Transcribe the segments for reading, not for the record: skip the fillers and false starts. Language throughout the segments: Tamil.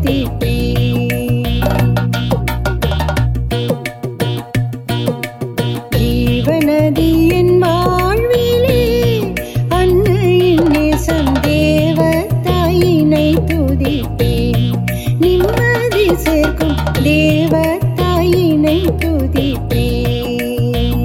துதிப்பேன். ஜீவநதி என் வாழ்விலே அன்னையின் நேசம் தேவத்தாயினை துதிப்பேன். நிம்மதி சேர்க்கும் தேவத்தாயினை துதிப்பேன்.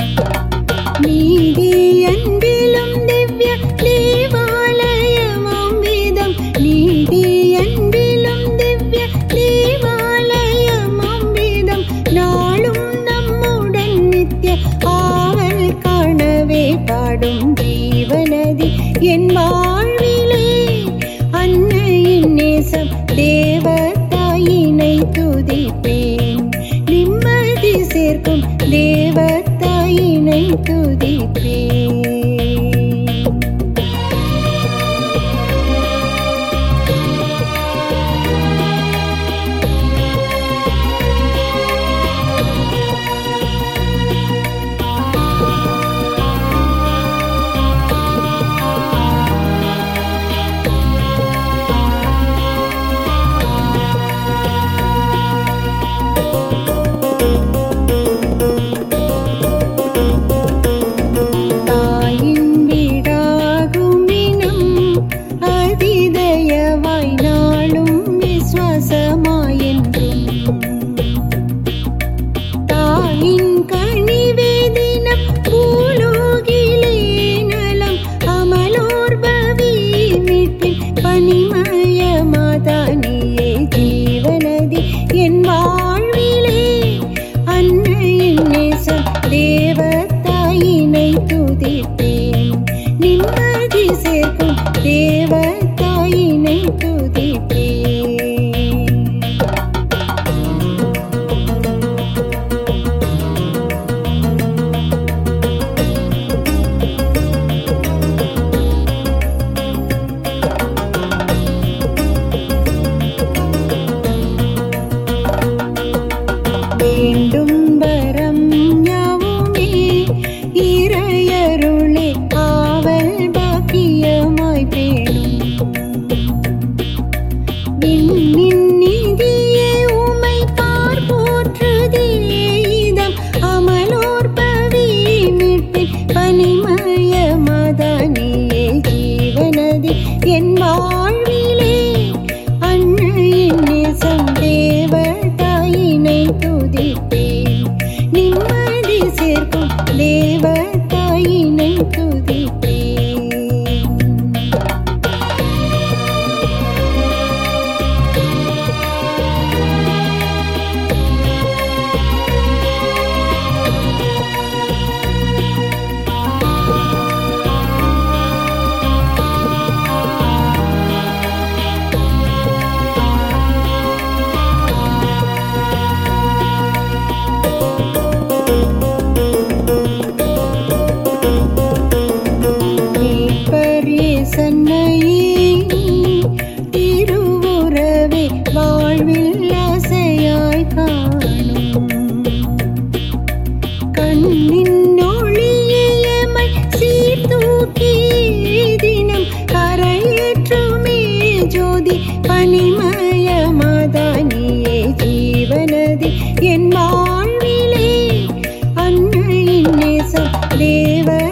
நீதி அன்பிலும் திவ்ய தேவாலயமாம் வேதம், நீதி அன்பிலும் திவ்ய தேவாலயமாம் வேதம், நாளும் நம்முடன் நித்திய ஆவல் காணவே பாடும் ஜீவநதி என் வாழ்விலே அன்னையின் நேசம் தேவத்தாயினை துதிப்பேன். நிம்மதி சேர்க்கும் தேவத்தாயினை துதிப்பேன். என் வாழ்விலே அன்னையின் நேசம் தேவத்தாயினை துதிப்பேன். நிம்மதி சேர்க்கும் தேவத்தாயினை துதிப்பேன். வேண்டும் வரம் யாவுமே இறையருளே ஆவல் பாக்கியமாய் பேணும். விண்ணின் நிதியே உமை பார்ப்போற்றுதே இதம், அமலோர் பவி மீட்பின் பனிமய மதனியே ஜீவநதி என் வாழ்விலே அன்னையின் நேசம் தேவத்தாயினை துதிப்பேன். நிம்மதி சேர்க்கும் தேவத்தாயினை துதிப்பேன். திருவுறவே வாழ்வில் ஆசையாய் காணும். கண்ணின் ஒளியை சீர்தூக்கி தினம் கரையேற்றுமே ஜோதி பனிமய மதனியே ஜீவநதி என் வாழ்விலே அன்னையின் நேசம் தேவ